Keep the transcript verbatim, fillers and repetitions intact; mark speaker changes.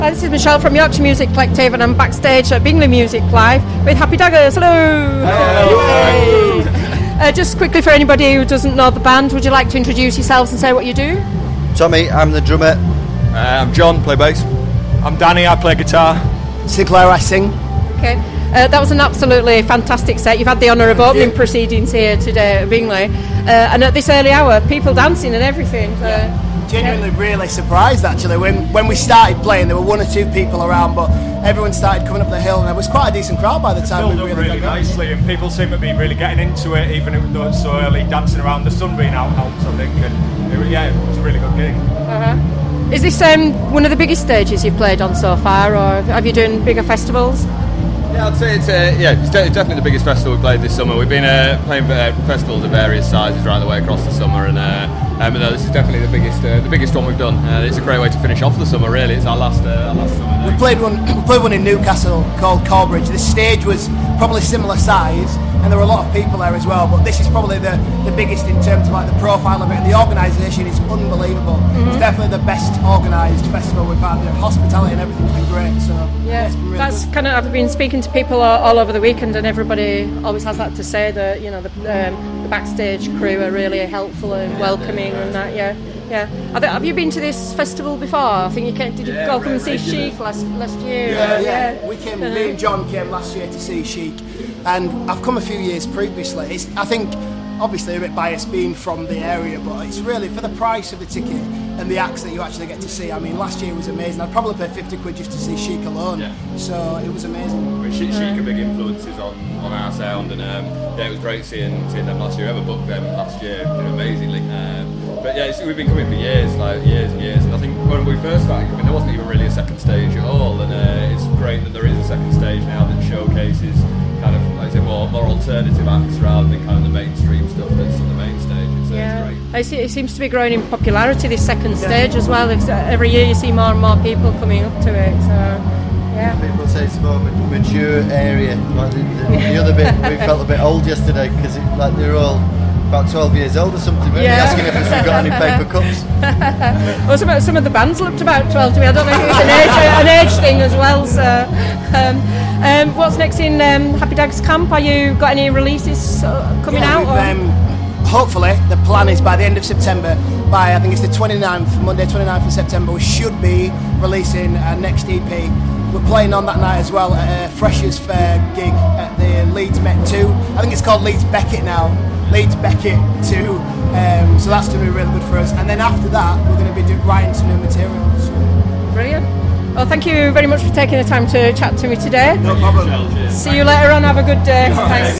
Speaker 1: Hi, this is Michelle from Yorkshire Music Collective, and I'm backstage at Bingley Music Live with Happy Daggers. Hello!
Speaker 2: Hello!
Speaker 1: uh, just quickly, for anybody who doesn't know the band, would you like to introduce yourselves and say what you do?
Speaker 3: Tommy, I'm the drummer.
Speaker 2: Uh, I'm John, play bass.
Speaker 4: I'm Danny, I play guitar.
Speaker 5: Sinclair, I sing.
Speaker 1: Okay, uh, that was an absolutely fantastic set. You've had the honour of opening yeah. proceedings here today at Bingley, uh, and at this early hour, people dancing and everything. So,
Speaker 5: yeah. Genuinely yeah. really surprised actually. When when we started playing, there were one or two people around, but everyone started coming up the hill, and there was quite a decent crowd by the time
Speaker 4: it
Speaker 5: we
Speaker 4: really,
Speaker 5: really
Speaker 4: really nicely, and people seem to be really getting into it, even though it's so early, dancing around. The sun being out helps, I think, and it, yeah, it was a really good gig.
Speaker 1: Uh-huh. Is this um, one of the biggest stages you've played on so far, or have you done bigger festivals?
Speaker 2: Yeah, I'd say it's uh, yeah, it's, de- it's definitely the biggest festival we've played this summer. We've been uh, playing uh, festivals of various sizes right the way across the summer, and uh, um, no, this is definitely the biggest uh, the biggest one we've done. Uh, it's a great way to finish off the summer. Really, it's our last uh, our last summer.
Speaker 5: We played one. We played one in Newcastle called Corbridge. This stage was probably similar size, and there were a lot of people there as well. But this is probably the, the biggest in terms of like the profile of it. And the organisation is unbelievable. Mm-hmm. It's definitely the best organised festival we've had. The hospitality and everything's been great. So
Speaker 1: yeah,
Speaker 5: yeah it's been really
Speaker 1: that's
Speaker 5: good.
Speaker 1: kind of. I've been speaking to people all, all over the weekend, and everybody always has that to say. That you know the, um, the backstage crew are really helpful and welcoming, and that. Yeah, yeah. Have, have you been to this festival before? I think you came. Did you
Speaker 2: yeah,
Speaker 1: go come and see
Speaker 2: regular.
Speaker 1: Chic last last year?
Speaker 5: Yeah,
Speaker 1: uh,
Speaker 5: yeah.
Speaker 1: yeah.
Speaker 5: We came. Me and John came last year to see Chic, and I've come a few years previously. It's, I think, obviously a bit biased being from the area, but it's really for the price of the ticket and the acts that you actually get to see. I mean, last year was amazing. I'd probably pay fifty quid just to see Chic alone.
Speaker 2: Yeah.
Speaker 5: So it was amazing.
Speaker 2: I mean, Chic, Chic are big influences on, on our sound, and um, yeah, it was great seeing seeing them last year. Ever booked them last year, did amazingly. Um, but yeah, it's, we've been coming for years, like years and years. And I think when we first started coming, there wasn't even really a second stage at all. And uh, it's great that there is a second stage now that showcases kind of, like I say, more more alternative acts rather than kind of the mainstream stuff that's on the main stage. So
Speaker 1: yeah,
Speaker 2: it's great.
Speaker 1: I see, it seems to be growing in popularity, this second stage as well. It's, uh, every year you see more and more people coming up to it. So yeah.
Speaker 3: People say it's a more mature area. Like the, the, the other bit, we felt a bit old yesterday because like they're all about twelve years old or something. We're
Speaker 1: yeah.
Speaker 3: asking if we've got any paper cups.
Speaker 1: Well, some of, some of the bands looked about twelve to me. I don't know if it's an age, an age thing as well. So, um, um, what's next in um, Happy Dags Camp? Are you got any releases uh, coming
Speaker 5: yeah,
Speaker 1: out? Or?
Speaker 5: Um, hopefully, the plan is by the end of September. By I think it's the twenty-ninth, Monday twenty-ninth of September, we should be releasing our next E P. We're playing on that night as well at a Freshers Fair gig at the Leeds Met two. I think it's called Leeds Beckett now. Leeds Beckett two. Um, so that's going to be really good for us. And then after that, we're going to be do, writing some new materials.
Speaker 1: Brilliant. Well, thank you very much for taking the time to chat to me today.
Speaker 5: No problem.
Speaker 1: See you later on. Have a good day. Thanks.